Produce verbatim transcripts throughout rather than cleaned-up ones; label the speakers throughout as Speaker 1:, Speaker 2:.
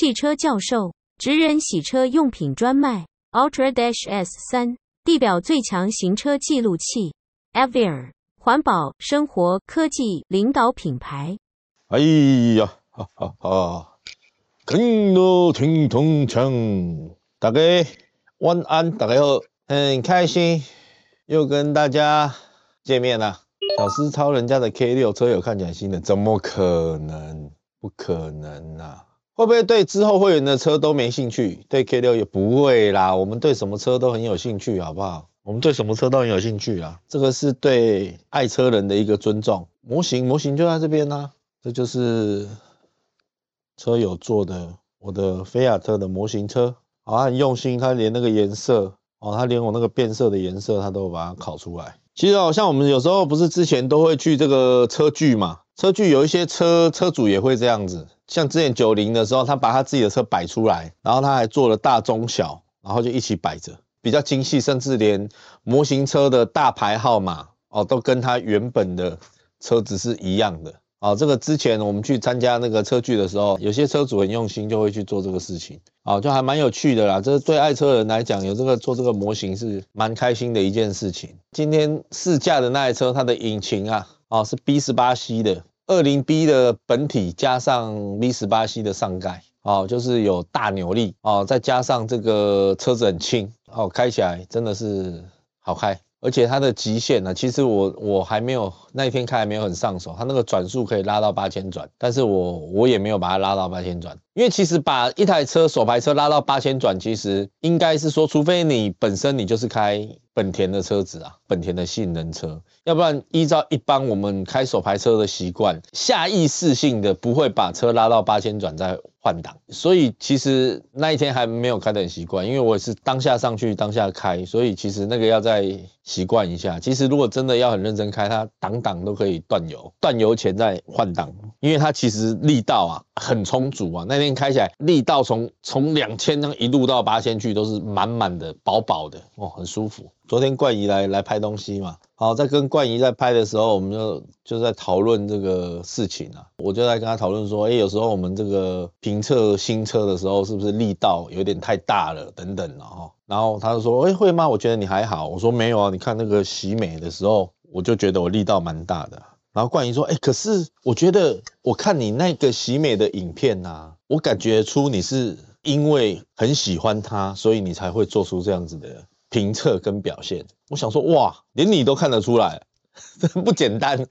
Speaker 1: 汽车教授，职人洗车用品专卖 Ultra S 三 地表最强行车记录器 Avier 环保、生活、科技领导品牌。
Speaker 2: 哎呀，哈哈哈！跟我听筒锵，大家晚安，大家好，很开心又跟大家见面了。小思超人家的 K 六 车友看起来新的，怎么可能？不可能啊！会不会对之后会员的车都没兴趣？对 K 六 也不会啦，我们对什么车都很有兴趣，好不好？我们对什么车都很有兴趣啊，这个是对爱车人的一个尊重。模型，模型就在这边啦、啊，这就是车友做的我的菲亚特的模型车，好，他很用心，他连那个颜色哦，他连我那个变色的颜色，他都把它烤出来。其实哦，像我们有时候不是之前都会去这个车聚嘛，车聚有一些车车主也会这样子，像之前九零的时候，他把他自己的车摆出来，然后他还做了大中小，然后就一起摆着，比较精细，甚至连模型车的大牌号码哦，都跟他原本的车子是一样的。啊，这个之前我们去参加那个车聚的时候，有些车主很用心，就会去做这个事情，啊，就还蛮有趣的啦。这对爱车人来讲，有这个做这个模型是蛮开心的一件事情。今天试驾的那台车，它的引擎啊，啊是 B 十八 C 的 二零 B 的本体加上 B 十八 C 的上盖，哦，就是有大扭力，哦，再加上这个车子很轻，哦，开起来真的是好开。而且它的极限呢、啊，其实我我还没有那一天开还没有很上手，它那个转速可以拉到八千转，但是我我也没有把它拉到八千转，因为其实把一台车手排车拉到八千转，其实应该是说，除非你本身你就是开本田的车子啊，本田的性能车，要不然依照一般我们开手排车的习惯，下意识性的不会把车拉到八千转再换挡，所以其实那一天还没有开得很习惯，因为我也是当下上去当下开，所以其实那个要再习惯一下。其实如果真的要很认真开，它档档都可以断油，断油前再换挡，因为它其实力道啊很充足啊，那天开起来力道从从两千一路到八千去都是满满的、饱饱的哦，很舒服。昨天冠仪来来拍东西嘛，好，在跟冠仪在拍的时候，我们就就在讨论这个事情啊。我就在跟他讨论说，哎、欸，有时候我们这个评测新车的时候，是不是力道有点太大了，等等的哈。然后他就说，哎、欸，会吗？我觉得你还好。我说没有啊，你看那个喜美的时候，我就觉得我力道蛮大的。然后冠仪说，哎、欸，可是我觉得我看你那个喜美的影片啊，我感觉出你是因为很喜欢它，所以你才会做出这样子的评测跟表现。我想说，哇，连你都看得出来，真不简单。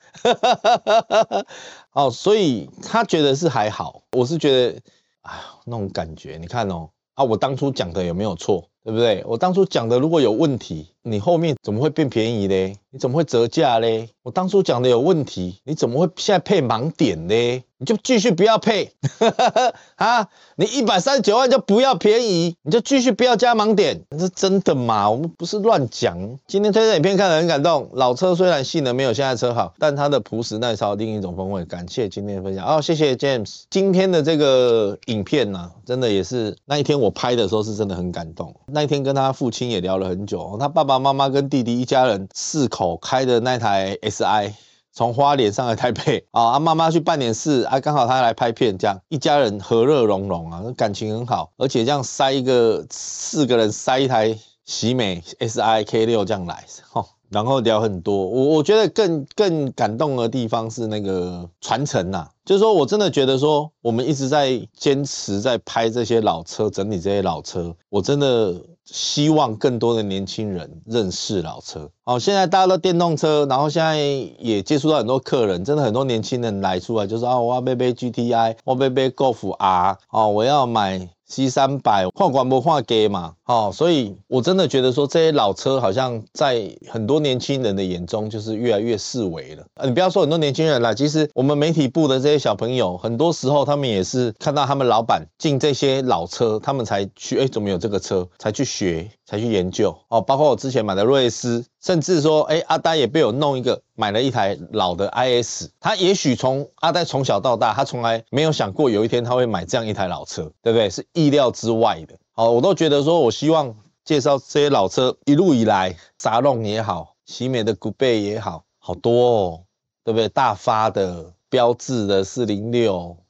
Speaker 2: 哦，所以他觉得是还好，我是觉得，哎呀，那种感觉，你看哦，啊，我当初讲的有没有错，对不对？我当初讲的如果有问题，你后面怎么会变便宜嘞？你怎么会折价嘞？我当初讲的有问题，你怎么会现在配盲点嘞？你就继续不要配啊！你一百三十九万就不要便宜，你就继续不要加盲点，这是真的吗？我们不是乱讲。今天推荐影片看得很感动，老车虽然性能没有现在车好，但它的朴实耐操另一种风味。感谢今天的分享哦，谢谢 James。今天的这个影片呢、啊，真的也是那一天我拍的时候是真的很感动。那一天跟他父亲也聊了很久，他爸爸妈妈跟弟弟一家人四口开的那台 S I。从花莲上来台北啊，妈妈去办点事啊，刚好他来拍片，这样一家人和乐融融啊，感情很好，而且这样塞一个四个人塞一台喜美 S I K 六 这样来，哦，然后聊很多。我我觉得更更感动的地方是那个传承呐，就是说我真的觉得说我们一直在坚持在拍这些老车，整理这些老车，我真的希望更多的年轻人认识老车。好，现在大家都电动车，然后现在也接触到很多客人，真的很多年轻人来出来就说啊，我要买买 G T I， 我要买 Golf R， 哦，我要买 C 三百， 换管不换给嘛，哦，所以我真的觉得说这些老车好像在很多年轻人的眼中就是越来越式微了。啊，你不要说很多年轻人啦，其实我们媒体部的这些小朋友，很多时候他们也是看到他们老板进这些老车，他们才去，哎，怎么有这个车，才去学，才去研究。哦，包括我之前买的瑞斯，甚至说，哎，阿呆也被我弄一个，买了一台老的 I S。他也许从阿呆从小到大，他从来没有想过有一天他会买这样一台老车，对不对？是意料之外的。好，我都觉得说，我希望介绍这些老车一路以来，沙龙也好，喜美的古贝也好，好多哦，对不对？大发的、标致的四零六，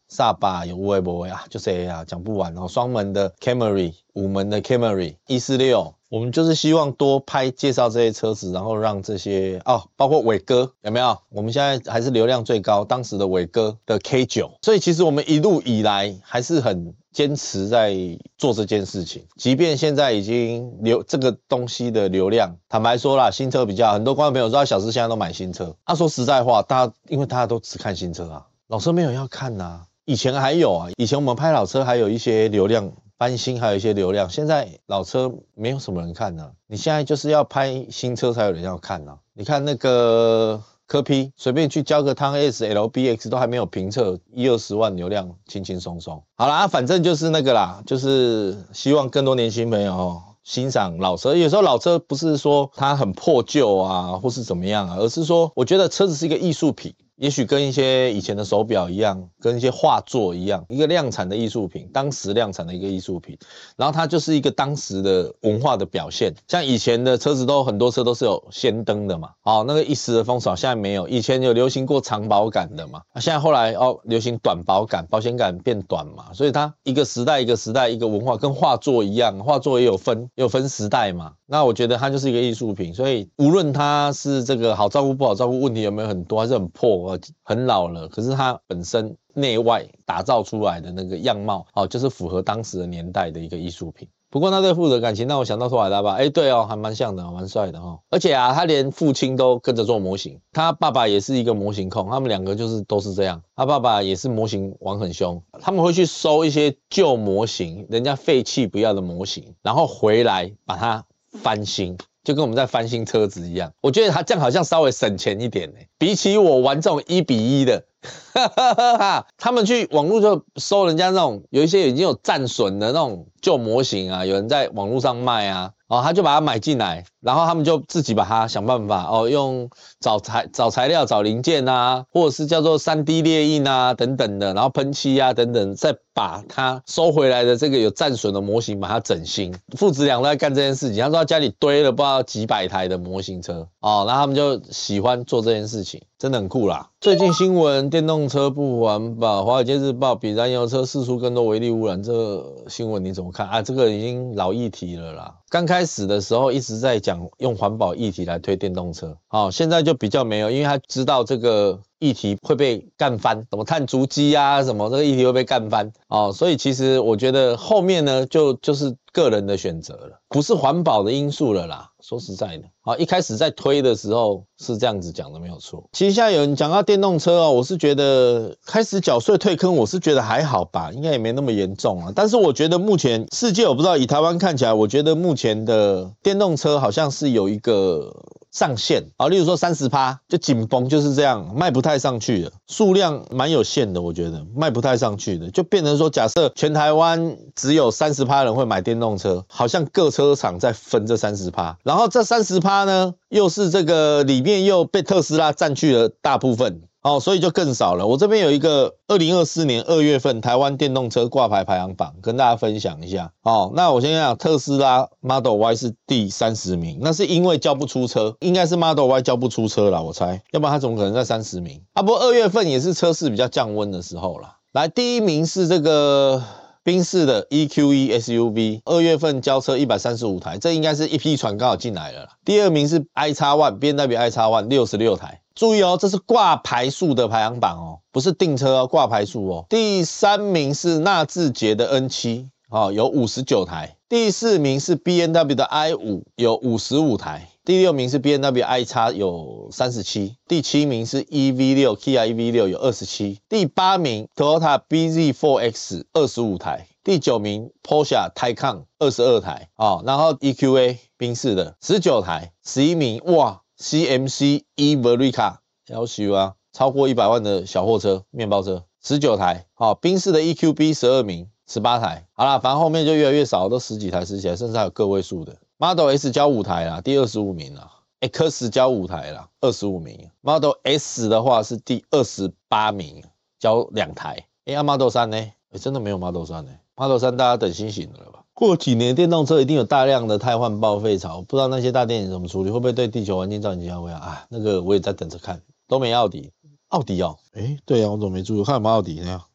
Speaker 2: 萨巴有微博啊，就这样讲不完哦。双门的 Camry， 五门的 Camry， 一四六，我们就是希望多拍介绍这些车子，然后让这些哦，包括伟哥有没有？我们现在还是流量最高，当时的伟哥的 K 九， 所以其实我们一路以来还是很坚持在做这件事情，即便现在已经流这个东西的流量，坦白说啦，新车比较很多观众朋友知道，小时现在都买新车。啊，说实在话，大家因为大家都只看新车啊，老车没有要看呐、啊。以前还有啊，以前我们拍老车还有一些流量。翻新还有一些流量，现在老车没有什么人看呢、啊。你现在就是要拍新车才有人要看呢、啊。你看那个科 P， 随便去交个汤 S L B X 都还没有评测，一二十万流量，轻轻松松。好啦，反正就是那个啦，就是希望更多年轻朋友哦。欣赏老车，有时候老车不是说它很破旧啊，或是怎么样啊，而是说我觉得车子是一个艺术品。也许跟一些以前的手表一样，跟一些画作一样，一个量产的艺术品，当时量产的一个艺术品，然后它就是一个当时的文化的表现。像以前的车子都很多车都是有氙灯的嘛，哦，那个一时的风潮，现在没有。以前有流行过长保杆的嘛，现在后来哦流行短保杆，保险杆变短嘛，所以它一个时代一个时代一个文化，跟画作一样，画作也有分也有分时代嘛。那我觉得它就是一个艺术品，所以无论它是这个好照顾不好照顾，问题有没有很多，还是很破。很老了，可是它本身内外打造出来的那个样貌，哦，就是符合当时的年代的一个艺术品。不过他对父子的感情让我想到托尔达吧，哎，对哦，还蛮像的，蛮帅的哦。而且啊，他连父亲都跟着做模型，他爸爸也是一个模型控，他们两个就是都是这样。他爸爸也是模型玩很凶，他们会去收一些旧模型，人家废弃不要的模型，然后回来把它翻新。就跟我们在翻新车子一样，我觉得他这样好像稍微省钱一点呢，比起我玩这种一比一的，他们去网络就收人家那种有一些已经有战损的那种旧模型啊，有人在网络上卖啊，哦，他就把它买进来，然后他们就自己把它想办法哦，用找材找材料、找零件啊，或者是叫做 三 D 列印啊等等的，然后喷漆啊等等，再把它收回来的这个有战损的模型把它整新。父子俩都在干这件事情，他说他家里堆了不知道几百台的模型车哦，然后他们就喜欢做这件事情，真的很酷啦。最近新闻，电动车不环保，华尔街日报比燃油车释出更多微粒污染，这个新闻你怎么看啊？这个已经老议题了啦。刚开始的时候一直在讲用环保议题来推电动车，哦，现在就比较没有，因为他知道这个议题会被干翻，什么碳足迹啊，什么这个议题会被干翻哦，所以其实我觉得后面呢，就就是个人的选择了，不是环保的因素了啦。说实在的，好，一开始在推的时候是这样子讲的，没有错。其实现在有人讲到电动车哦，我是觉得开始缴税退坑，我是觉得还好吧，应该也没那么严重啊。但是我觉得目前世界我不知道，以台湾看起来，我觉得目前的电动车好像是有一个上限啊，例如说 百分之三十 就紧绷，就是这样，卖不太上去了，数量蛮有限的，我觉得卖不太上去的，就变成说，假设全台湾只有 百分之三十 人会买电动车，好像各车厂在分这 百分之三十， 然后这 百分之三十 呢，又是这个里面又被特斯拉占据了大部分。哦，所以就更少了。我这边有一个二零二四年二月份台湾电动车挂牌排行榜，跟大家分享一下。哦，那我先讲特斯拉 Model Y 是第三十名，那是因为交不出车，应该是 Model Y 交不出车啦，我猜，要不然它怎么可能在三十名？啊，不过二月份也是车市比较降温的时候啦。来，第一名是这个宾士的 E Q E S U V， 二月份交车一百三十五台，这应该是一批船刚好进来了啦。第二名是 i X 一 B M W i X 一 六十六台。注意哦，这是挂牌数的排行榜哦，不是订车哦，挂牌数哦。第三名是纳智捷的 N 七， 哦，有五十九台。第四名是 B M W 的 i 五， 有五十五台。第六名是 B M W i X 有三十七。第七名是 E V 六 Kia E V 六 有二十七。第八名 Toyota B Z 四 X 二十五台。第九名 Porsche Taycan 二十二台，哦，然后 E Q A 宾士的十九台。十一名哇C M C E-Verica 要求啊，超过一百万的小货车、面包车，十九台。好，宾士的 E Q B 十二名，十八台。好啦，反正后面就越来越少，都十几台、十几台，甚至还有个位数的。Model S 交五台啦，第二十五名啦。X 交五台啦，二十五名。Model S 的话是第二十八名，交两台。哎、欸，啊 Model 三呢？哎、欸，真的没有 Model 三呢。Model 三大家等新型的了吧？过几年电动车一定有大量的汰换报废潮，不知道那些大电影怎么处理，会不会对地球环境造成极大危害啊？那个我也在等着看，都没奥迪，奥迪哦，哎，对啊，我怎么没注意？我看有没有奥迪呢？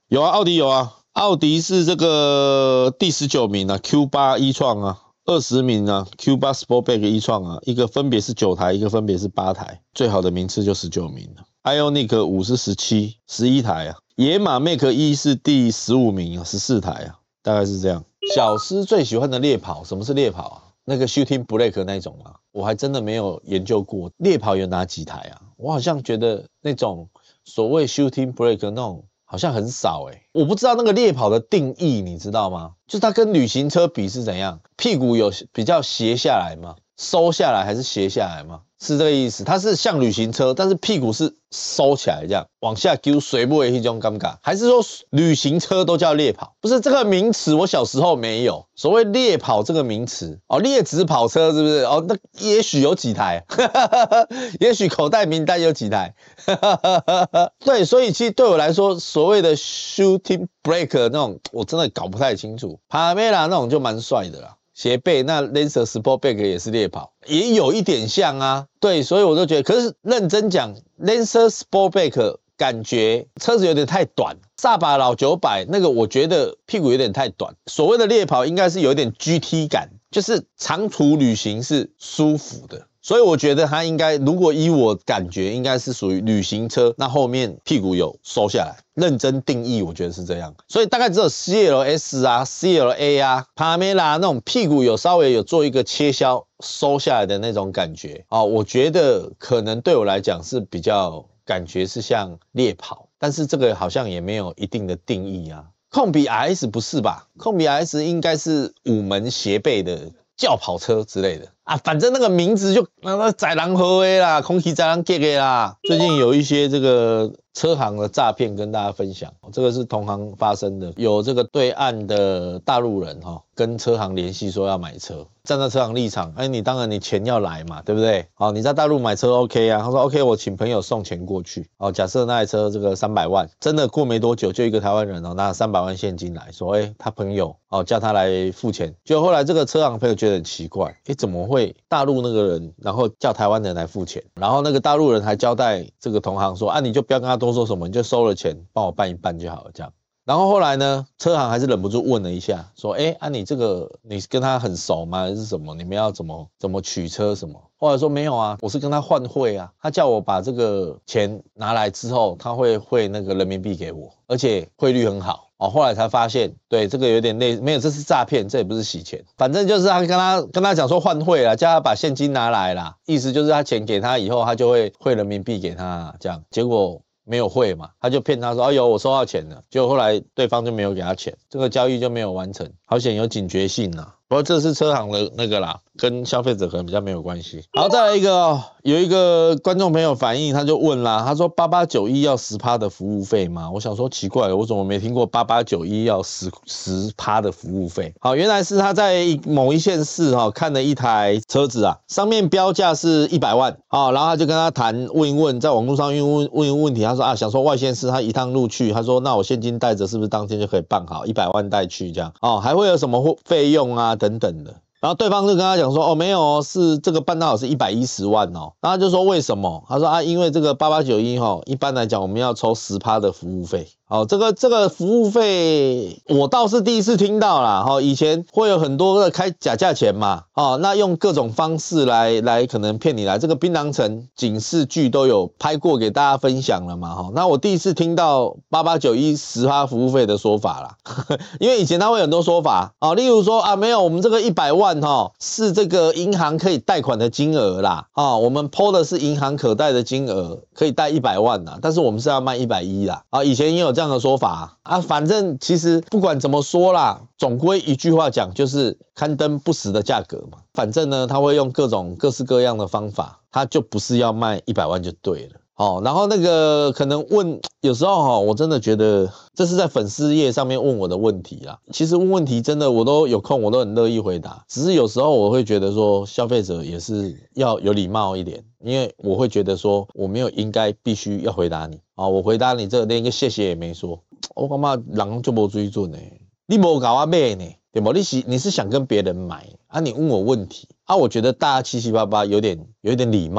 Speaker 2: 有啊，奥迪有啊，奥迪是这个第十九名啊 ，Q 八 一创啊，二十名啊 ，Q 八 Sportback 一创啊，一个分别是九台，一个分别是八台，最好的名次就十九名了。Ioniq 五是十七，十一台啊。野马 Make 一是第十五名啊，十四台啊，大概是这样。小师最喜欢的猎跑，什么是猎跑啊？那个 Shooting Brake 那种啊，我还真的没有研究过。猎跑有哪几台啊？我好像觉得那种所谓 Shooting Brake 那种好像很少诶、欸，我不知道那个猎跑的定义，你知道吗？就是它跟旅行车比是怎样？屁股有比较斜下来吗？收下来还是斜下来吗？是这个意思。它是像旅行车，但是屁股是收起来这样往下丢，水不为一种尴尬，还是说旅行车都叫猎跑？不是这个名词，我小时候没有所谓猎跑这个名词哦，猎职跑车是不是？哦，那也许有几台，也许口袋名单有几台，对，所以其实对我来说，所谓的 shooting brake 那种，我真的搞不太清楚。帕梅拉那种就蛮帅的啦。斜背那 Lancer Sportback 也是猎跑，也有一点像啊，对，所以我就觉得，可是认真讲 ，Lancer Sportback 感觉车子有点太短，萨巴老九百那个我觉得屁股有点太短，所谓的猎跑应该是有一点 G T 感，就是长途旅行是舒服的。所以我觉得它应该，如果依我感觉，应该是属于旅行车，那后面屁股有收下来。认真定义，我觉得是这样。所以大概只有 C L S 啊、C L A 啊、帕梅拉那种屁股有稍微有做一个切削收下来的那种感觉啊、哦，我觉得可能对我来讲是比较感觉是像猎跑，但是这个好像也没有一定的定义啊。控比 R S 不是吧？控比 R S 应该是五门斜背的轿跑车之类的啊，反正那个名字就那个载人喝的啦，空气载人给的啦。最近有一些这个车行的诈骗跟大家分享，这个是同行发生的，有这个对岸的大陆人哈、哦、跟车行联系说要买车，站在车行立场，哎，你当然你钱要来嘛，对不对？好，你在大陆买车 OK 啊，他说 OK， 我请朋友送钱过去。好，假设那台车这个三百万，真的过没多久就一个台湾人哦拿三百万现金来说，哎，他朋友哦叫他来付钱，结果后来这个车行朋友觉得很奇怪，哎，怎么会大陆那个人然后叫台湾人来付钱，然后那个大陆人还交代这个同行说啊，你就不要跟他多说什么，你就收了钱帮我办一办就好了这样。然后后来呢，车行还是忍不住问了一下，说：“哎，啊，你这个你跟他很熟吗？还是什么？你们要怎么怎么取车什么？”后来说没有啊，我是跟他换汇啊，他叫我把这个钱拿来之后，他会汇那个人民币给我，而且汇率很好。哦，后来才发现，对这个有点类，没有，这是诈骗，这也不是洗钱，反正就是他跟他跟他讲说换汇啦，叫他把现金拿来啦，意思就是他钱给他以后，他就会汇人民币给他，这样结果。没有汇嘛，他就骗他说：“哎呦，我收到钱了。”结果后来对方就没有给他钱，这个交易就没有完成。好险有警觉性啊！不过这是车行的那个啦，跟消费者可能比较没有关系。好，再来一个哦，有一个观众朋友反映，他就问啦，他说八八九一要 百分之十 的服务费吗？我想说奇怪了，我怎么没听过八八九一要 百分之十 的服务费？好，原来是他在某一县市哈、哦、看了一台车子啊，上面标价是一百万啊、哦，然后他就跟他谈问一问，在网络上问问问一问问题，他说啊，想说外县市他一趟路去，他说那我现金带着是不是当天就可以办好一百万带去这样哦，还会有什么费用啊等等的。然后对方就跟他讲说，哦，没有哦，是这个办到好是一百一十万哦。然后他就说为什么？他说啊，因为这个八八九一哈，一般来讲我们要抽 百分之十 的服务费。好，这个这个服务费我倒是第一次听到啦。哈，以前会有很多的开假价钱嘛。哦，那用各种方式来来可能骗你来。这个槟榔城警示剧都有拍过给大家分享了嘛。哈，那我第一次听到八八九一 百分之十 服务费的说法啦。因为以前他会有很多说法啊，例如说啊，没有我们这个一百万哈、哦、是这个银行可以贷款的金额啦。啊，我们 po 的是银行可贷的金额，可以贷一百万啦，但是我们是要卖一百一十啦。啊，以前也有这样的说法 啊, 啊，反正其实不管怎么说啦，总归一句话讲，就是刊登不实的价格嘛。反正呢，他会用各种各式各样的方法，他就不是要卖一百万就对了。哦，然后那个可能问，有时候哈、哦，我真的觉得这是在粉丝页上面问我的问题啦。其实问问题真的我都有空，我都很乐意回答。只是有时候我会觉得说，消费者也是要有礼貌一点，因为我会觉得说，我没有应该必须要回答你啊、哦，我回答你这连一个谢谢也没说，我感觉人就没水准呢，你没搞我买呢，对不？你是你是想跟别人买啊？你问我问题啊？我觉得大家七七八八有点有点礼貌嘛。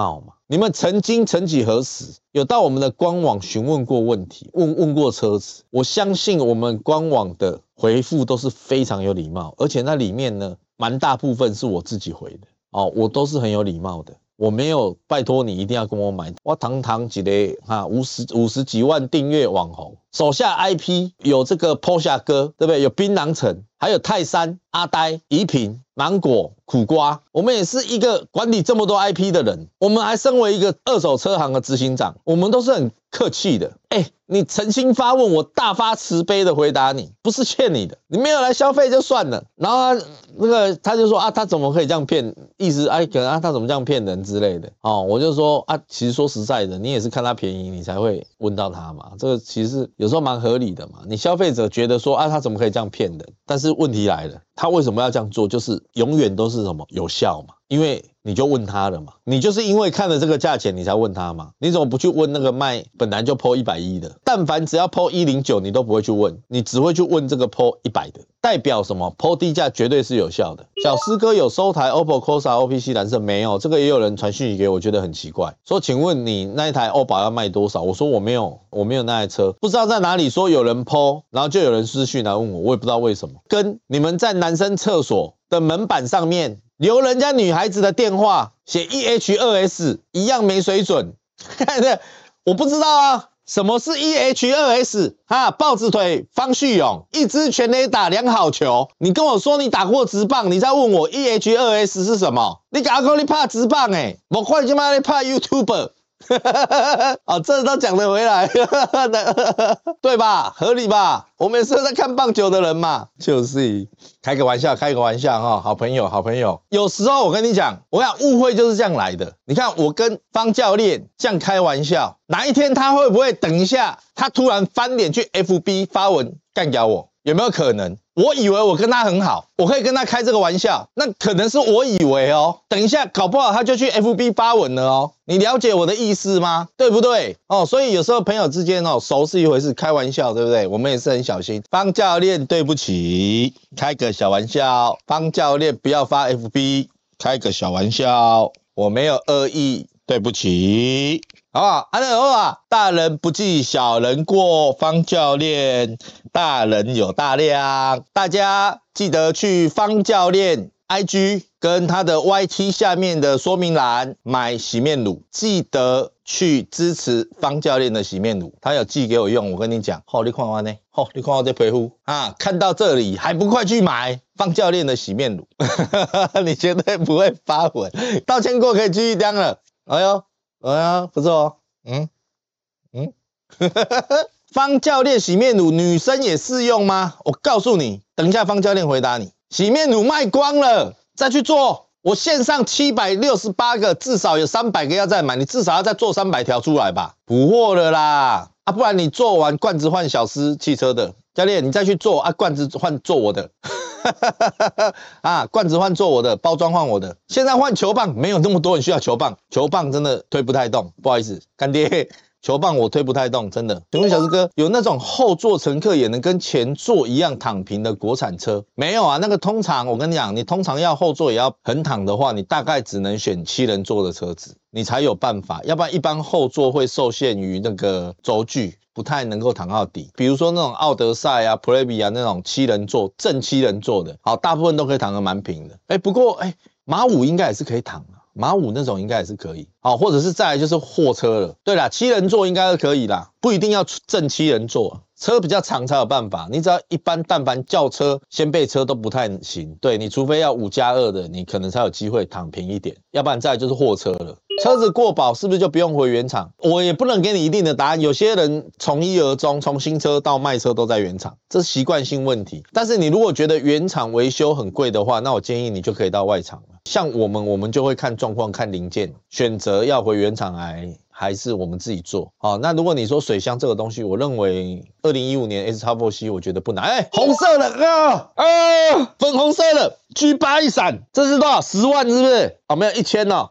Speaker 2: 你们曾经曾几何时有到我们的官网询问过问题，问问过车子？我相信我们官网的回复都是非常有礼貌，而且那里面呢，蛮大部分是我自己回的哦，我都是很有礼貌的。我没有拜托你一定要跟我买，我堂堂一个哈五十五十几万订阅网红，手下 I P 有这个 Posha 哥，对不对？有槟榔城，还有泰山、阿呆、宜品、芒果、苦瓜，我们也是一个管理这么多 I P 的人，我们还身为一个二手车行的执行长，我们都是很客气的。哎、欸，你诚心发问，我大发慈悲的回答你，不是欠你的，你没有来消费就算了。然后他那个他就说啊，他怎么可以这样骗？意思哎，可能啊他怎么这样骗人之类的哦。我就说啊，其实说实在的，你也是看他便宜，你才会问到他嘛。这个其实有时候蛮合理的嘛。你消费者觉得说啊，他怎么可以这样骗人？但是问题来了，他为什么要这样做？就是永远都是什么有效嘛？因为你就问他了嘛，你就是因为看了这个价钱你才问他嘛，你怎么不去问那个卖本来就 P O 一百一的？但凡只要 P O 一零九你都不会去问，你只会去问这个 P O 一百的，代表什么？ P O 低价绝对是有效的。小师哥有收台 O P P O Corsa O P C 蓝色没有？这个也有人传讯息给我，觉得很奇怪，说请问你那一台 O P P O 要卖多少？我说我没有，我没有那台车，不知道在哪里说有人 P O， 然后就有人私讯来问我，我也不知道为什么，跟你们在男生厕所的门板上面留人家女孩子的电话，写 E H 二 S 一样没水准。我不知道啊，什么是 E H 二 S 哈？豹子腿方旭勇，一支全垒打两好球。你跟我说你打过职棒，你再问我 E H 二 S 是什么？你敢讲你怕职棒诶？我看你他妈你怕 YouTuber。哦，这都讲得回来，对吧？合理吧？我们也是在看棒球的人嘛，就是开个玩笑，开个玩笑哈，好朋友，好朋友。有时候我跟你讲，我想误会就是这样来的。你看我跟方教练这样开玩笑，哪一天他会不会等一下，他突然翻脸去 F B 发文干掉我？有没有可能？我以为我跟他很好，我可以跟他开这个玩笑，那可能是我以为哦。等一下，搞不好他就去 F B 发文了哦。你了解我的意思吗？对不对？哦，所以有时候朋友之间哦，熟是一回事，开玩笑，对不对？我们也是很小心。方教练，对不起，开个小玩笑。方教练，不要发 F B， 开个小玩笑，我没有恶意，对不起。好不好？安乐好啊，大人不计小人过，方教练，大人有大量，大家记得去方教练 I G 跟他的 Y T 下面的说明栏买洗面乳，记得去支持方教练的洗面乳，他有寄给我用，我跟你讲，好、哦，你看我呢，好、哦，你看我这皮肤啊，看到这里还不快去买方教练的洗面乳，你绝对不会发文，道歉过可以继续当了，哎呦。哎呀，不错哦，嗯嗯，方教练洗面乳女生也适用吗？我告诉你，等一下方教练回答你。洗面乳卖光了，再去做。我线上七百六十八个，至少有三百个要再买，你至少要再做三百条出来吧，补货了啦。啊，不然你做完罐子换小司汽车的教练，你再去做啊，罐子换做我的。啊，罐子换做我的，包装换我的。现在换球棒，没有那么多人需要球棒，球棒真的推不太动，不好意思，干爹，球棒我推不太动，真的。请问小师哥，有那种后座乘客也能跟前座一样躺平的国产车？没有啊，那个通常我跟你讲，你通常要后座也要横躺的话，你大概只能选七人座的车子，你才有办法，要不然一般后座会受限于那个轴距。不太能够躺到底，比如说那种奥德赛啊、普雷比啊那种七人座、正七人座的，好，大部分都可以躺得蛮平的。哎，不过哎，马五应该也是可以躺啊，马五那种应该也是可以。好，或者是再来就是货车了。对啦，七人座应该是可以啦，不一定要正七人座，车比较长才有办法。你只要一般但凡轿车、掀背车都不太行。对，你除非要五加二的，你可能才有机会躺平一点，要不然再来就是货车了。车子过保是不是就不用回原厂？我也不能给你一定的答案。有些人从一而终，从新车到卖车都在原厂，这是习惯性问题。但是你如果觉得原厂维修很贵的话，那我建议你就可以到外厂了。像我们，我们就会看状况、看零件，选择要回原厂来，还是我们自己做。好，那如果你说水箱这个东西，我认为二零一五年 S X 四 C 我觉得不难。哎、欸，红色的啊啊，粉红色的 G 八 一闪，这是多少？十万是不是？哦，没有一千哦。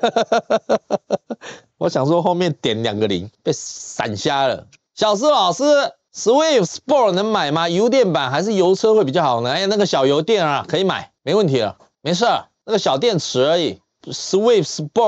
Speaker 2: 我想说后面点两个零，被闪瞎了。小施老师 ，Swift Sport 能买吗？油电版还是油车会比较好呢？哎，那个小油电啊，可以买，没问题了，没事，那个小电池而已。Swift Sport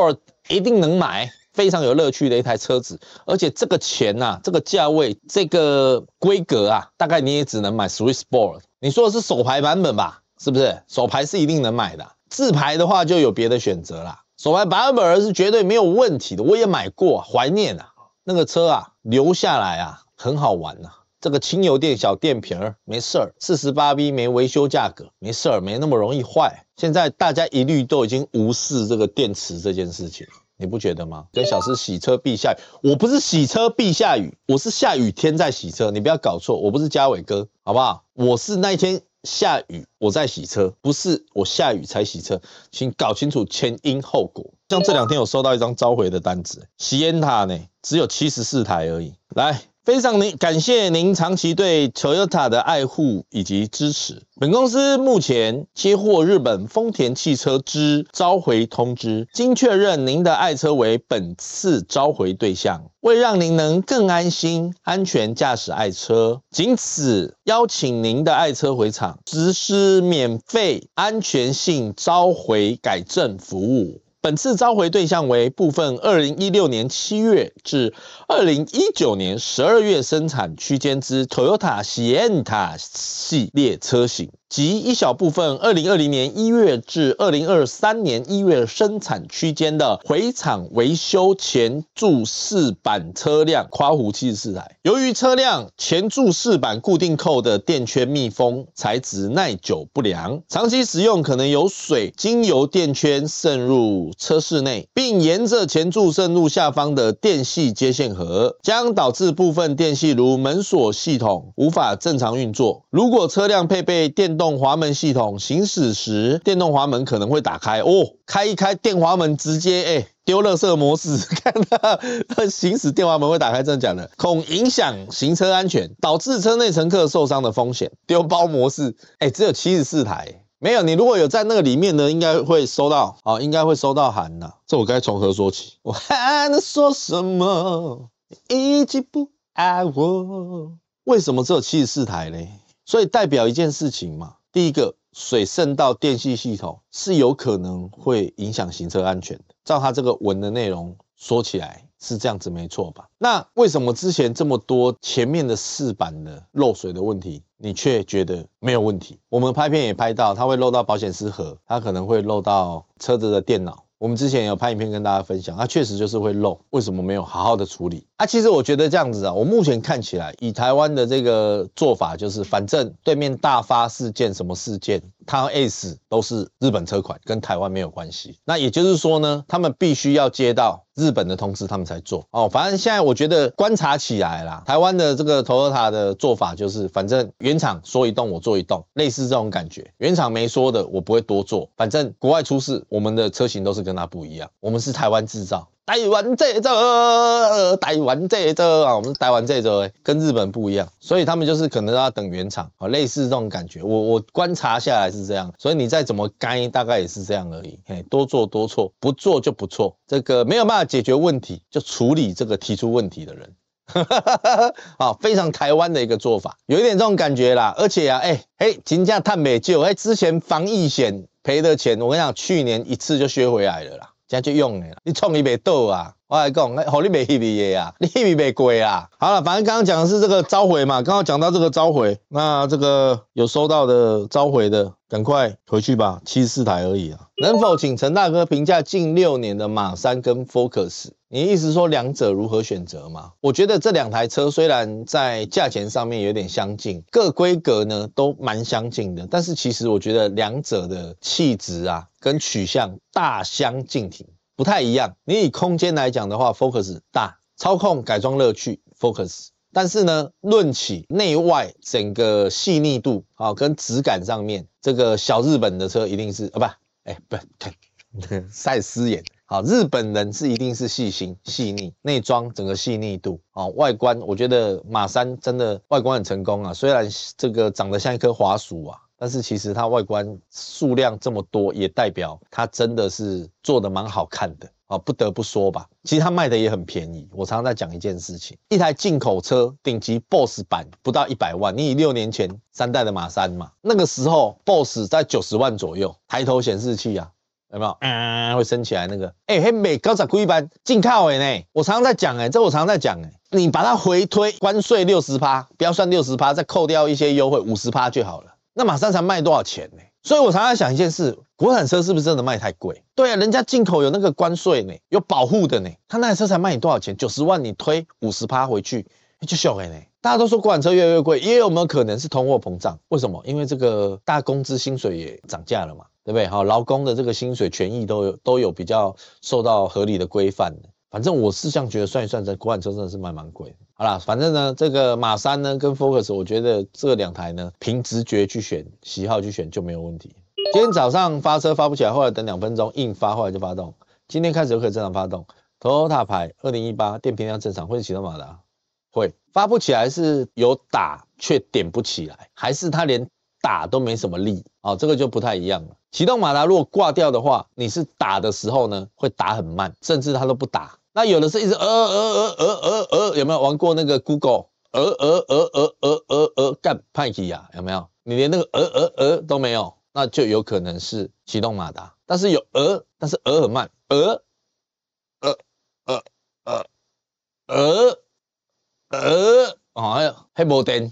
Speaker 2: 一定能买。非常有乐趣的一台车子，而且这个钱呐、啊，这个价位，这个规格啊，大概你也只能买 Swiss Sport。你说的是手排版本吧？是不是？手排是一定能买的、啊，自排的话就有别的选择啦。手排版本是绝对没有问题的，我也买过，怀念啊，那个车啊，留下来啊，很好玩啊。这个轻油电小电瓶儿没事儿 ,四十八 V 没维修价格，没事儿，没那么容易坏。现在大家一律都已经无视这个电池这件事情。你不觉得吗？跟小时洗车必下雨，我不是洗车必下雨，我是下雨天在洗车，你不要搞错，我不是嘉伟哥，好不好？我是那一天下雨我在洗车，不是我下雨才洗车，请搞清楚前因后果。像这两天有收到一张召回的单子，喜宴塔呢只有七十四台而已，来。非常您感谢您长期对 Toyota 的爱护以及支持。本公司目前接获日本丰田汽车之召回通知，经确认您的爱车为本次召回对象。为让您能更安心、安全驾驶爱车，仅此邀请您的爱车回厂，实施免费安全性召回改正服务。本次召回对象为部分二零一六年七月至二零一九年十二月生产区间之 Toyota Sienna 系列车型，及一小部分二零二零年一月至二零二三年一月生产区间的回厂维修前柱饰板车辆（括弧七十四台）。由于车辆前柱饰板固定扣的垫圈密封材质耐久不良，长期使用可能有水经由垫圈渗入车室内，并沿着前柱渗入下方的电系接线盒，将导致部分电系如门锁系统无法正常运作。如果车辆配备电动滑门系统，行驶时电动滑门可能会打开哦，开一开电滑门直接哎。欸丢垃圾模式，看到行驶电滑门会打开，真的假的？恐影响行车安全，导致车内乘客受伤的风险。丢包模式，哎、欸，只有七十四台，没有。你如果有在那个里面呢，应该会收到，哦，应该会收到函呐。这我该从何说起？我还能说什么？已经不爱我。为什么只有七十四台嘞？所以代表一件事情嘛，第一个。水渗到电系系统是有可能会影响行车安全的，照他这个文的内容说起来是这样子没错吧？那为什么之前这么多前面的饰板的漏水的问题，你却觉得没有问题？我们拍片也拍到，它会漏到保险丝盒，它可能会漏到车子的电脑。我们之前有拍影片跟大家分享，它确实就是会漏，为什么没有好好的处理？啊，其实我觉得这样子啊，我目前看起来，以台湾的这个做法，就是反正对面大发事件什么事件，它 S 都是日本车款，跟台湾没有关系。那也就是说呢，他们必须要接到日本的通知，他们才做哦。反正现在我觉得观察起来啦，台湾的这个 Toyota 的做法就是，反正原厂说一动我做一动，类似这种感觉。原厂没说的，我不会多做。反正国外出事，我们的车型都是跟它不一样，我们是台湾制造。台湾制造，台湾制造啊，我们是台湾制造，跟日本不一样，所以他们就是可能要等原厂啊，类似这种感觉。我我观察下来是这样，所以你再怎么该，大概也是这样而已。嘿，多做多错，不做就不错。这个没有办法解决问题，就处理这个提出问题的人。啊，非常台湾的一个做法，有一点这种感觉啦。而且啊，哎、欸、哎，金价探美救，哎，之前防疫险赔的钱，我跟你讲，去年一次就削回来了啦。现在就用了，你创意没倒啊！我来讲，好你没翕的啊，你翕没贵啊。好了，反正刚刚讲的是这个召回嘛，刚刚讲到这个召回，那这个有收到的召回的，赶快回去吧，七十四台而已啊。能否请陈大哥评价近六年的马三跟 Focus？ 你意思说两者如何选择吗？我觉得这两台车虽然在价钱上面有点相近，各规格呢都蛮相近的，但是其实我觉得两者的气质啊跟取向大相径庭，不太一样。你以空间来讲的话 ，Focus 大，操控改装乐趣 Focus。但是呢，论起内外整个细腻度啊，跟质感上面，这个小日本的车一定是啊不，哎不，赛斯眼。好，日本人是一定是细心细腻，内装整个细腻度啊，外观我觉得马三真的外观很成功啊，虽然这个长得像一颗滑鼠啊，但是其实它外观数量这么多，也代表它真的是做得蛮好看的啊，不得不说吧。其实它卖的也很便宜，我常常在讲一件事情，一台进口车顶级 Boss 版不到一百万，你以六年前三代的马三嘛，那个时候 Boss 在九十万左右，抬头显示器啊。 有没有？嗯，会升起来那个。哎、欸，黑美高十几班进靠的呢，我常常在讲哎，这我常常在讲哎，你把它回推关税六十趴，不要算六十趴，再扣掉一些优惠五十趴就好了，那马上才卖多少钱呢？所以我常常想一件事，国产车是不是真的卖太贵？对啊，人家进口有那个关税呢，有保护的呢，他那台车才卖你多少钱？九十万你推五十趴回去，就小哎呢。大家都说国产车越来越贵，也有没有可能是通货膨胀？为什么？因为这个大工资薪水也涨价了嘛。对不对？好，劳工的这个薪水权益都有都有比较受到合理的规范的。反正我是这样觉得，算一算，这国产车真的是卖蛮贵的。好啦，反正呢，这个马三呢跟 Focus， 我觉得这两台呢，凭直觉去选，喜好去选就没有问题。今天早上发车发不起来，后来等两分钟硬发，后来就发动。今天开始就可以正常发动。Toyota 牌二零一八电瓶量正常，会启动马达？会。发不起来是有打却点不起来，还是它连打都没什么力？哦，这个就不太一样了。启动马达如果挂掉的话，你是打的时候呢，会打很慢，甚至它都不打。那有的是一直呃呃呃呃呃呃，有没有玩过那个 Google？ 呃呃呃呃呃呃呃干派气呀？有没有？你连那个呃呃呃都没有，那就有可能是启动马达。但是有呃，但是呃很慢，呃呃呃呃呃呃，哦，还没电。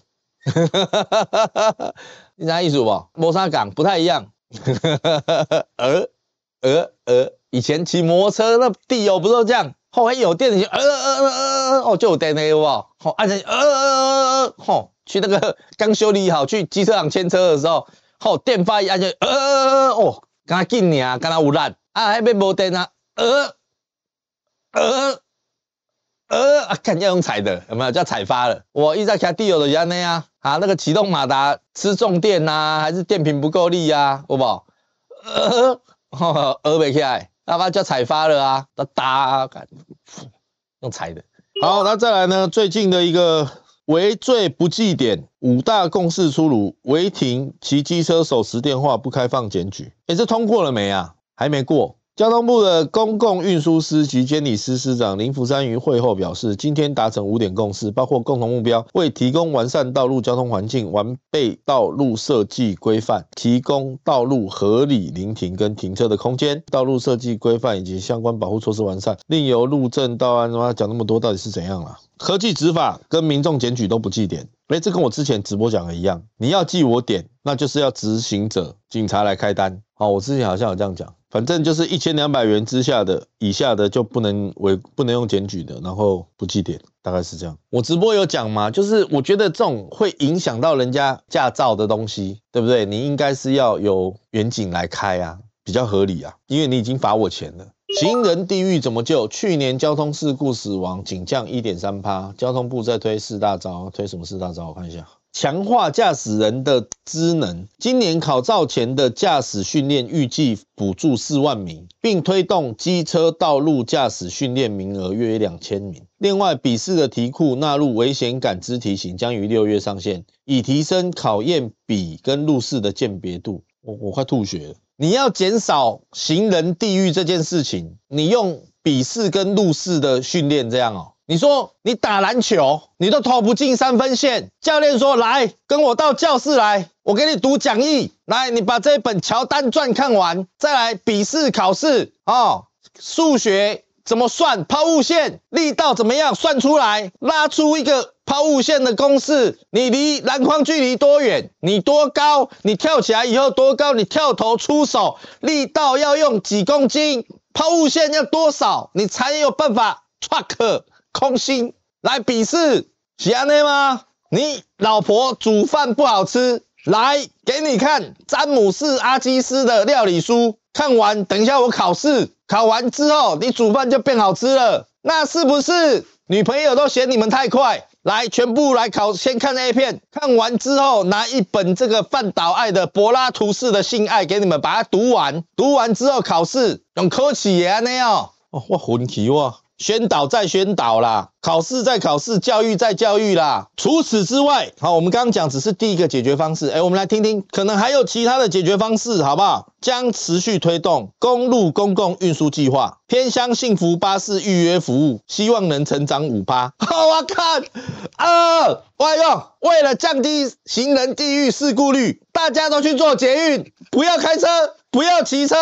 Speaker 2: 你知道意思不？没啥讲，不太一样。呃呃呃，以前骑摩托车那地油不是都这样？后来有电你就呃呃呃呃，哦就有电了，有不？好，按下去呃呃呃呃，吼，去那个刚修理好，去机车行牵车的时候，吼电发一按下去呃呃呃，哦，刚才紧尔，刚才有力，啊，还没无电啊，呃呃。呃，啊，看要用踩的，有没有叫踩发了？我一直在开地油的原那啊，啊，那个启动马达吃重电呐、啊，还是电瓶不够力啊？好不好？呃，呃没起来，那把叫踩发了啊，那打啊，用踩的。好，那再来呢？最近的一个违罪不记点，五大共识出炉，违停骑机车手持电话不开放检举。哎，这通过了没啊？还没过。交通部的公共运输司及监理司司长林福山于会后表示，今天达成五点共识，包括共同目标，为提供完善道路交通环境、完备道路设计规范，提供道路合理临停跟停车的空间，道路设计规范以及相关保护措施完善，另由路政道安讲那么多到底是怎样啦？科技执法跟民众检举都不记点，哎，这跟我之前直播讲的一样，你要记我点，那就是要执行者警察来开单。好，我之前好像有这样讲。反正就是一千两百元之下的以下的就不能违不能用检举的，然后不记点，大概是这样。我直播有讲嘛，就是我觉得这种会影响到人家驾照的东西，对不对？你应该是要由远警来开啊，比较合理啊，因为你已经罚我钱了。行人地狱怎么救？去年交通事故死亡仅降 百分之一点三， 交通部在推四大招，推什么四大招？我看一下。强化驾驶人的知能，今年考照前的驾驶训练预计补助四万名，并推动机车道路驾驶训练名额约两千名。另外，笔试的题库纳入危险感知题型，将于六月上线，以提升考验笔跟路试的鉴别度。我我快吐血了！你要减少行人地狱这件事情，你用笔试跟路试的训练这样哦。你说你打篮球，你都投不进三分线，教练说来跟我到教室来，我给你读讲义，来你把这一本乔丹传看完，再来笔试考试哦，数学怎么算，抛物线力道怎么样算出来，拉出一个抛物线的公式，你离篮筐距离多远，你多高，你跳起来以后多高，你跳投出手力道要用几公斤，抛物线要多少，你才有办法 truck空心来比试，是安内吗？你老婆煮饭不好吃，来给你看詹姆士阿基斯的料理书，看完等一下我考试，考完之后你煮饭就变好吃了，那是不是女朋友都嫌你们太快？来，全部来考，先看 A 片，看完之后拿一本这个范岛爱的柏拉图式的性爱给你们把它读完，读完之后考试用考试也安内哦，哦我混起哇。宣导再宣导啦，考试再考试，教育再教育啦。除此之外，好，我们刚刚讲只是第一个解决方式，哎，我们来听听，可能还有其他的解决方式，好不好？将持续推动公路公共运输计划，偏乡幸福巴士预约服务，希望能成长 百分之五。好，我看啊，我用为了降低行人地狱事故率，大家都去做捷运，不要开车，不要骑车。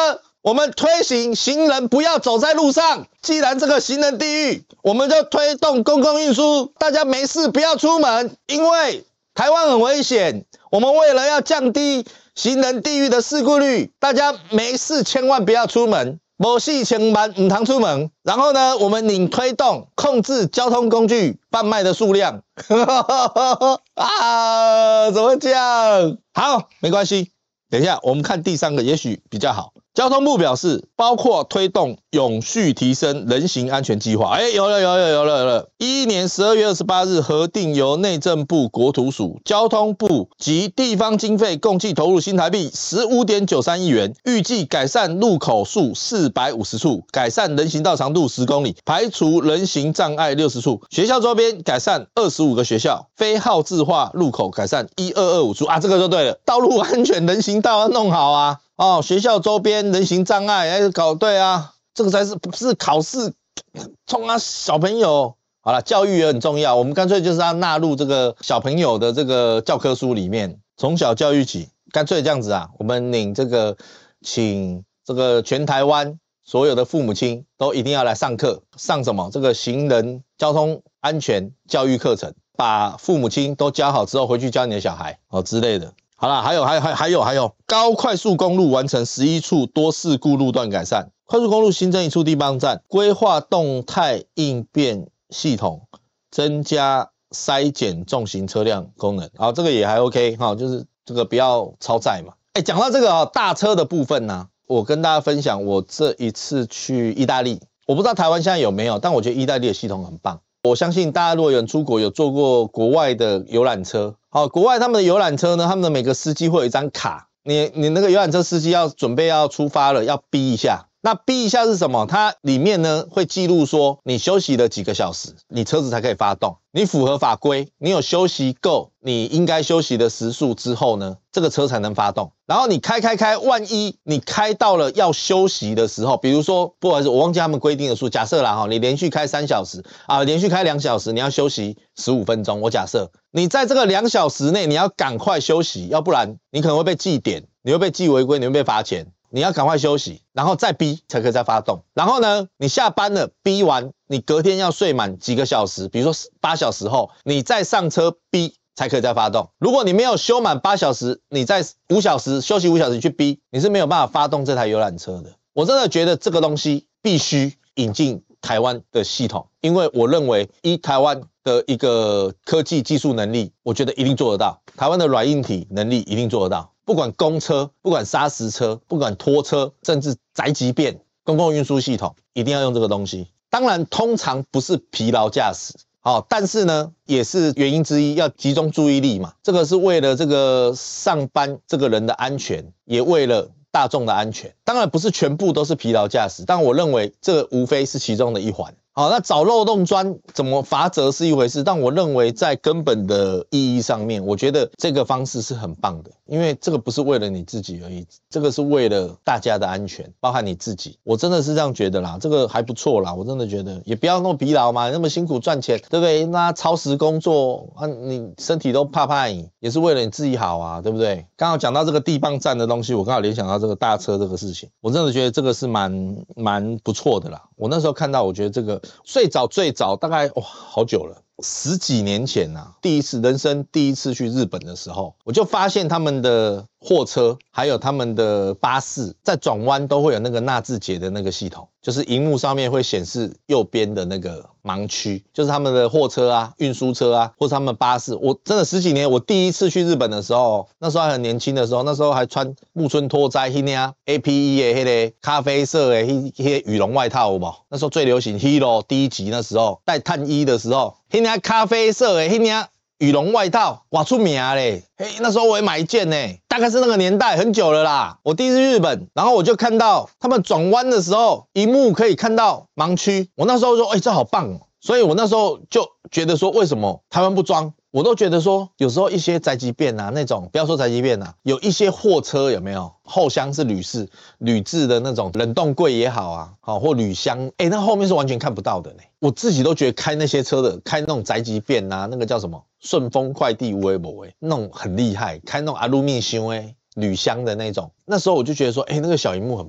Speaker 2: 我们推行行人不要走在路上，既然这个行人地狱，我们就推动公共运输，大家没事不要出门，因为台湾很危险。我们为了要降低行人地狱的事故率，大家没事千万不要出门，没事千万唔通出门。然后呢，我们领推动控制交通工具贩卖的数量。啊，怎么讲？好，没关系。等一下，我们看第三个，也许比较好。交通部表示，包括推动永续提升人行安全计划。哎，有了，有了，有了，有了。一一年十二月二十八日核定，由内政部、国土署、交通部及地方经费共计投入新台币十五点九三亿元，预计改善路口数四百五十处，改善人行道长度十公里，排除人行障碍六十处，学校周边改善二十五个学校，非号志化路口改善一二二五处啊，这个就对了，道路安全人行道要弄好啊。哦，学校周边人行障碍，哎，搞对啊，这个才是不是考试冲啊小朋友。好了，教育也很重要，我们干脆就是要纳入这个小朋友的这个教科书里面，从小教育起，干脆这样子啊，我们领这个，请这个全台湾所有的父母亲都一定要来上课，上什么这个行人交通安全教育课程，把父母亲都教好之后，回去教你的小孩哦之类的。好啦，还有还有还有还有高快速公路完成十一处多事故路段改善，快速公路新增一处地磅站，规划动态应变系统，增加筛检重型车辆功能。好，这个也还 OK 哈，就是这个不要超载嘛。哎，讲到这个啊，大车的部分呢、啊，我跟大家分享，我这一次去意大利，我不知道台湾现在有没有，但我觉得意大利的系统很棒。我相信大家如果有人出国有坐过国外的游览车，好，国外他们的游览车呢，他们的每个司机会有一张卡，你你那个游览车司机要准备要出发了，要逼一下。那逼一下是什么？它里面呢会记录说你休息了几个小时，你车子才可以发动。你符合法规，你有休息够你应该休息的时数之后呢，这个车才能发动。然后你开开开，万一你开到了要休息的时候，比如说不好意思，我忘记他们规定的数，假设啦哈，你连续开三小时啊，连续开两小时，你要休息十五分钟。我假设你在这个两小时内你要赶快休息，要不然你可能会被记点，你会被记违规，你会被罚钱。你要赶快休息，然后再逼才可以再发动。然后呢，你下班了逼完，你隔天要睡满几个小时，比如说八小时后，你再上车逼才可以再发动。如果你没有休满八小时，你在五小时休息五小时去逼，你是没有办法发动这台游览车的。我真的觉得这个东西必须引进台湾的系统，因为我认为依台湾的一个科技技术能力，我觉得一定做得到。台湾的软硬体能力一定做得到。不管公车，不管砂石车，不管拖车，甚至宅急便，公共运输系统一定要用这个东西。当然，通常不是疲劳驾驶，好，但是呢，也是原因之一，要集中注意力嘛。这个是为了这个上班这个人的安全，也为了大众的安全。当然不是全部都是疲劳驾驶，但我认为这无非是其中的一环。好，那找漏洞钻怎么罚则是一回事，但我认为在根本的意义上面，我觉得这个方式是很棒的，因为这个不是为了你自己而已，这个是为了大家的安全，包含你自己。我真的是这样觉得啦，这个还不错啦，我真的觉得也不要那么疲劳嘛，那么辛苦赚钱，对不对？那超时工作啊，你身体都怕怕你，也是为了你自己好啊，对不对？刚好讲到这个地磅站的东西，我刚好联想到这个大车这个事情，我真的觉得这个是蛮蛮不错的啦。我那时候看到，我觉得这个。最早最早大概哇好久了，十几年前啊，第一次人生第一次去日本的时候，我就发现他们的货车还有他们的巴士在转弯都会有那个纳智捷的那个系统，就是荧幕上面会显示右边的那个盲区，就是他们的货车啊、运输车啊，或是他们巴士。我真的十几年，我第一次去日本的时候，那时候还很年轻的时候，那时候还穿木村拓哉那样 A P E 的那个咖啡色的那那羽绒外套有没有？那时候最流行 Hero 第一集那时候带碳衣的时候，那样咖啡色的那样羽绒外套，哇出名嘞！嘿，那时候我也买一件呢，大概是那个年代，很久了啦。我第一次去日本，然后我就看到他们转弯的时候，荧幕可以看到盲区。我那时候说，哎、欸，这好棒哦！所以我那时候就觉得说，为什么台湾不装？我都觉得说，有时候一些宅急便啊，那种不要说宅急便啊，有一些货车有没有后箱是铝制铝制的那种冷冻柜也好啊，好或铝箱，哎、欸，那后面是完全看不到的呢。我自己都觉得开那些车的，开那种宅急便啊，那个叫什么顺丰快递微博哎，那种很厉害，开那种阿鲁米箱哎铝箱的那种。那时候我就觉得说，哎、欸，那个小萤幕很棒。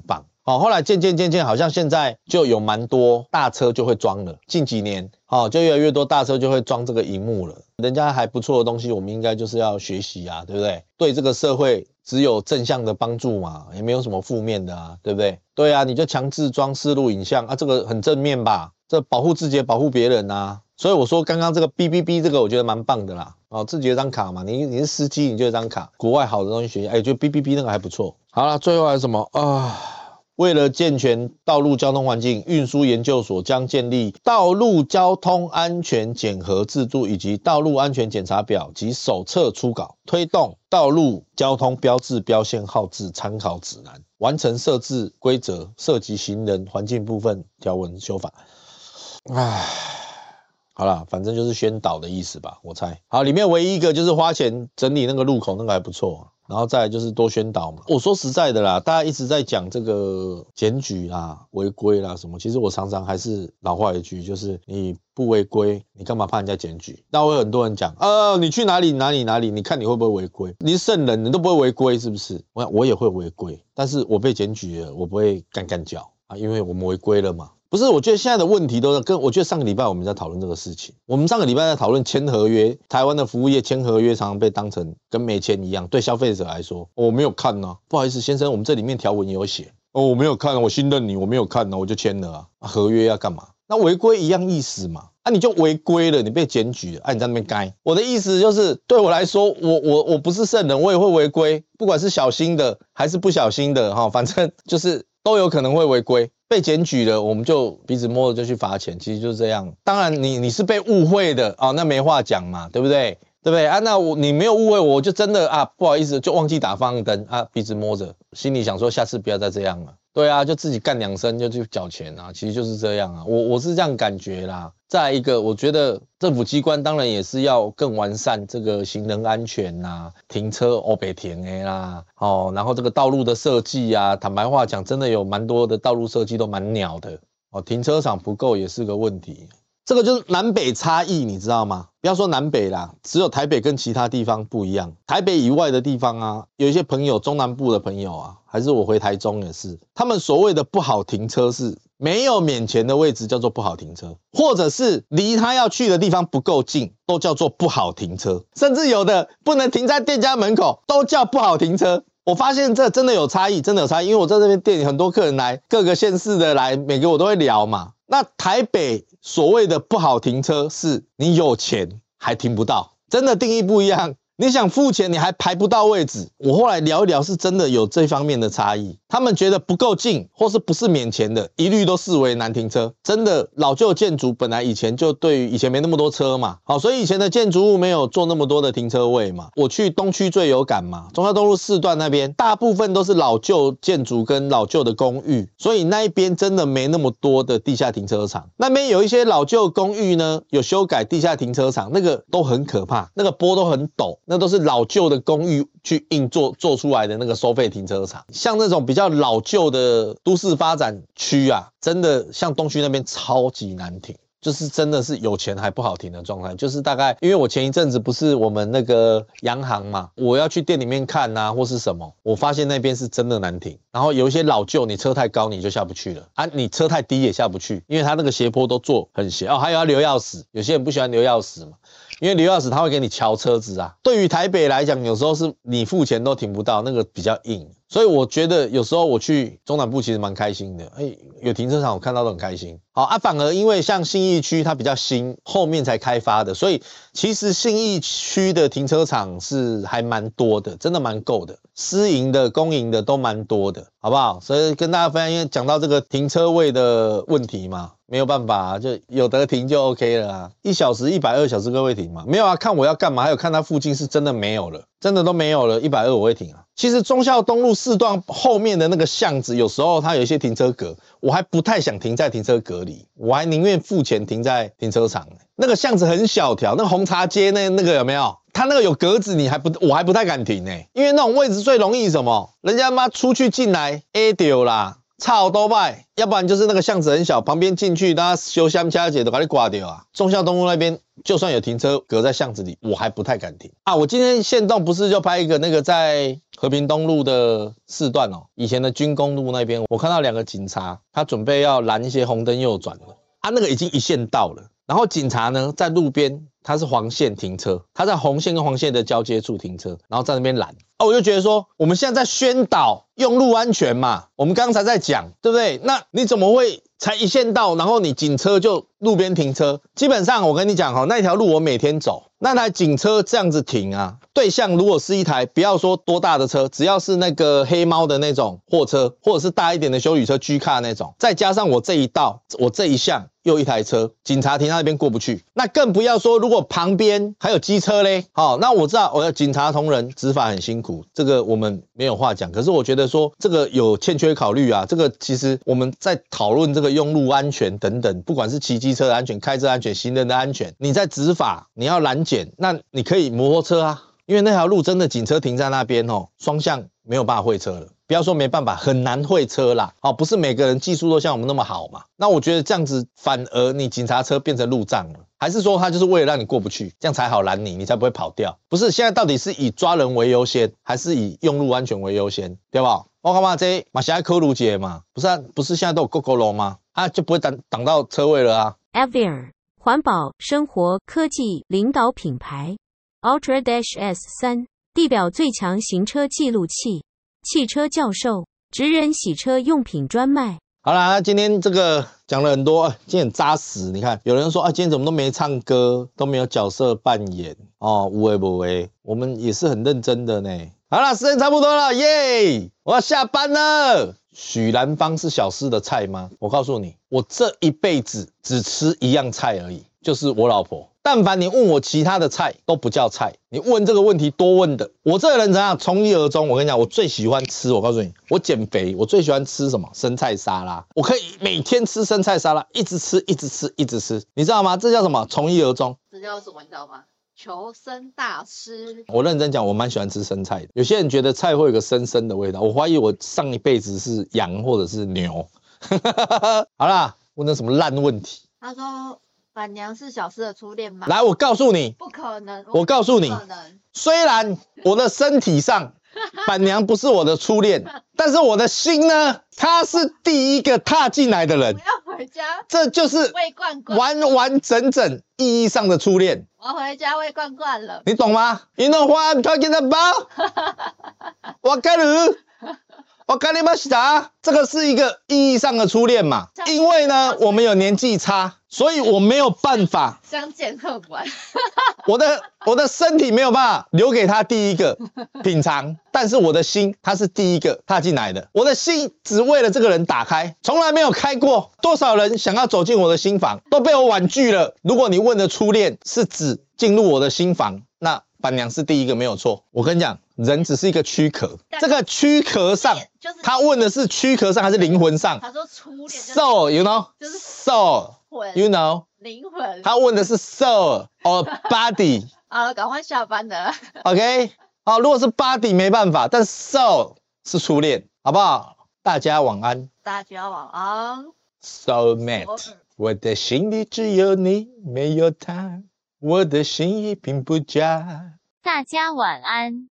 Speaker 2: 好，后来渐渐渐渐好像现在就有蛮多大车就会装了，近几年好就越来越多大车就会装这个萤幕了，人家还不错的东西，我们应该就是要学习啊，对不对？对这个社会只有正向的帮助嘛，也没有什么负面的啊，对不对？对啊，你就强制装视录影像啊，这个很正面吧？这保护自己也保护别人啊。所以我说刚刚这个 B B B 这个我觉得蛮棒的啦，哦，自己有张卡嘛，你你是司机你就有张卡，国外好的东西学习，哎，就 B B B 那个还不错。好了，最后还有什么啊？为了健全道路交通环境，运输研究所将建立道路交通安全检核制度以及道路安全检查表及手册初稿，推动道路交通标志标线号志参考指南，完成设置规则，涉及行人环境部分条文修法。唉。好啦，反正就是宣导的意思吧，我猜。好，里面唯一一个就是花钱整理那个路口，那个还不错。然后再来就是多宣导嘛。我说实在的啦，大家一直在讲这个检举啦、违规啦什么，其实我常常还是老话一句，就是你不违规，你干嘛怕人家检举？那会有很多人讲，呃，你去哪里哪里哪里，你看你会不会违规？你是圣人，你都不会违规是不是？我我也会违规，但是我被检举了，我不会干干叫啊，因为我们违规了嘛。不是，我觉得现在的问题都是跟我觉得上个礼拜我们在讨论这个事情。我们上个礼拜在讨论签合约，台湾的服务业签合约常常被当成跟没签一样。对消费者来说，我没有看呢、啊，不好意思先生，我们这里面条文也有写哦，我没有看，我信任你，我没有看呢、啊，我就签了啊。合约要干嘛？那违规一样意思嘛。啊，你就违规了，你被检举了，啊，你在那边该。我的意思就是，对我来说，我我我不是圣人，我也会违规，不管是小心的还是不小心的哈，反正就是都有可能会违规。被检举了，我们就鼻子摸着就去罚钱，其实就是这样。当然你，你你是被误会的啊、哦，那没话讲嘛，对不对？对不对啊？那我你没有误会，我就真的啊，不好意思，就忘记打方向灯啊，鼻子摸着，心里想说下次不要再这样了。对啊，就自己干两声就去缴钱啊，其实就是这样啊，我我是这样感觉啦。再来一个，我觉得政府机关当然也是要更完善这个行人安全呐、停车黑白停的啦，哦，然后这个道路的设计啊，坦白话讲，真的有蛮多的道路设计都蛮鸟的哦，停车场不够也是个问题。这个就是南北差异，你知道吗？不要说南北啦，只有台北跟其他地方不一样。台北以外的地方啊，有一些朋友，中南部的朋友啊，还是我回台中也是，他们所谓的不好停车是没有免钱的位置叫做不好停车，或者是离他要去的地方不够近，都叫做不好停车，甚至有的不能停在店家门口，都叫不好停车。我发现这真的有差异，真的有差异，因为我在这边店里很多客人来，各个县市的来，每个我都会聊嘛。那台北所谓的不好停车，是你有钱还停不到，真的定义不一样。你想付钱，你还排不到位置。我后来聊一聊，是真的有这方面的差异。他们觉得不够近，或是不是免钱的，一律都视为难停车。真的，老旧建筑本来以前就对于以前没那么多车嘛，好，所以以前的建筑物没有做那么多的停车位嘛。我去东区最有感嘛，忠孝东路四段那边，大部分都是老旧建筑跟老旧的公寓，所以那一边真的没那么多的地下停车场。那边有一些老旧公寓呢，有修改地下停车场，那个都很可怕，那个坡都很陡。那都是老旧的公寓去硬做做出来的那个收费停车场，像那种比较老旧的都市发展区啊，真的像东区那边超级难停，就是真的是有钱还不好停的状态。就是大概因为我前一阵子不是我们那个洋行嘛，我要去店里面看啊或是什么，我发现那边是真的难停。然后有一些老旧，你车太高你就下不去了啊，你车太低也下不去，因为它那个斜坡都做很斜哦。还有要留钥匙，有些人不喜欢留钥匙嘛。因为留钥匙他会给你瞧车子啊，对于台北来讲，有时候是你付钱都停不到，那个比较硬。所以我觉得有时候我去中南部其实蛮开心的，哎，有停车场我看到都很开心。好啊，反而因为像信义区它比较新，后面才开发的，所以其实信义区的停车场是还蛮多的，真的蛮够的，私营的、公营的都蛮多的，好不好？所以跟大家分享，因为讲到这个停车位的问题嘛。没有办法、啊，就有得停就 OK 了啊！一小时一百二小时各位停嘛？没有啊，看我要干嘛？还有看它附近是真的没有了，真的都没有了，一百二我会停啊。其实忠孝东路四段后面的那个巷子，有时候它有一些停车格，我还不太想停在停车格里，我还宁愿付钱停在停车场。那个巷子很小条，那个红茶街那那个有没有？它那个有格子，你还不我还不太敢停呢、欸，因为那种位置最容易什么？人家妈出去进来 A 丢啦。操都卖，要不然就是那个巷子很小，旁边进去，大家修香掐姐都把你刮掉啊。忠孝东路那边就算有停车隔在巷子里，我还不太敢停啊。我今天限动不是就拍一个那个在和平东路的四段哦，以前的军工路那边，我看到两个警察，他准备要拦一些红灯右转了，啊，那个已经一线道了，然后警察呢在路边，他是黄线停车，他在红线跟黄线的交接处停车，然后在那边拦。啊，我就觉得说，我们现在在宣导用路安全嘛，我们刚才在讲，对不对？那你怎么会才一线道，然后你警车就路边停车？基本上我跟你讲哈，那条路我每天走，那台警车这样子停啊，对象如果是一台不要说多大的车，只要是那个黑猫的那种货车，或者是大一点的休旅车 G 卡那种，再加上我这一道，我这一项又一台车，警察停在那边过不去，那更不要说如果旁边还有机车嘞。好，那我知道我的警察同仁执法很辛苦，这个我们没有话讲。可是我觉得说这个有欠缺考虑啊，这个其实我们在讨论这个用路安全等等，不管是骑机车的安全、开车安全、行人的安全，你在执法，你要拦检，那你可以摩托车啊，因为那条路真的警车停在那边哦，双向没有办法会车了。不要说没办法，很难会车啦。哦，不是每个人技术都像我们那么好嘛。那我觉得这样子反而你警察车变成路障了，还是说他就是为了让你过不去，这样才好拦你，你才不会跑掉？不是，现在到底是以抓人为优先，还是以用路安全为优先？对吧？我干嘛这马来科鲁姐嘛，不是、啊、不是现在都有 GoGo 吗？啊，就不会挡挡到车位了啊。
Speaker 1: Avier 环保、生活、科技领导品牌 Ultra S 三 地表最强行车记录器。汽车教授，职人洗车用品专卖。
Speaker 2: 好啦，今天这个讲了很多，今天很扎实。你看，有人说啊，今天怎么都没唱歌，都没有角色扮演哦，无为不为，我们也是很认真的呢。好啦，时间差不多了，耶！我要下班了。许兰芳是小四的菜吗？我告诉你，我这一辈子只吃一样菜而已，就是我老婆。但凡你问我其他的菜都不叫菜，你问这个问题多问的。我这个人怎样？从一而终。我跟你讲，我最喜欢吃，我告诉你，我减肥，我最喜欢吃什么？生菜沙拉。我可以每天吃生菜沙拉，一直吃，一直吃，一直吃。你知道吗？这叫什么？从一而终。
Speaker 3: 这叫什么？你知道吗？求生大师。
Speaker 2: 我认真讲，我蛮喜欢吃生菜的。有些人觉得菜会有个生生的味道，我怀疑我上一辈子是羊或者是牛。好啦，问那什么烂问题？
Speaker 3: 他说。板娘是小四的初恋吗？
Speaker 2: 来，我告诉你，
Speaker 3: 不可能。
Speaker 2: 我告诉你，
Speaker 3: 不可能。
Speaker 2: 虽然我的身体上板娘不是我的初恋，但是我的心呢，她是第一个踏进来的人。
Speaker 3: 我要回家，
Speaker 2: 这就是
Speaker 3: 喂罐罐，
Speaker 2: 完完整整意义上的初恋。
Speaker 3: 我要回家喂罐罐了，
Speaker 2: 你懂吗 ？You know what I'm talking about？ 我跟你。我跟你们讲，这个是一个意义上的初恋嘛？因为呢，我们有年纪差，所以我没有办法
Speaker 3: 相见恨晚。
Speaker 2: 我的我的身体没有办法留给他第一个品尝，但是我的心他是第一个踏进来的。我的心只为了这个人打开，从来没有开过。多少人想要走进我的心房，都被我婉拒了。如果你问的初恋是指进入我的心房，那板娘是第一个没有错。我跟你讲。人只是一个躯壳，这个躯壳上，就是他问的是躯壳上还是灵魂上？
Speaker 3: 他说初恋
Speaker 2: ，soul you know， 就是 soul you know，
Speaker 3: 灵魂。
Speaker 2: 他问的是 soul or body。
Speaker 3: 好了，赶快下班了。
Speaker 2: OK， 好，如果是 body 没办法，但 soul 是初恋，好不好？大家晚安。
Speaker 3: 大家晚安。
Speaker 2: Soulmate， 我的心里只有你，没有他，我的心意并不假。
Speaker 1: 大家晚安。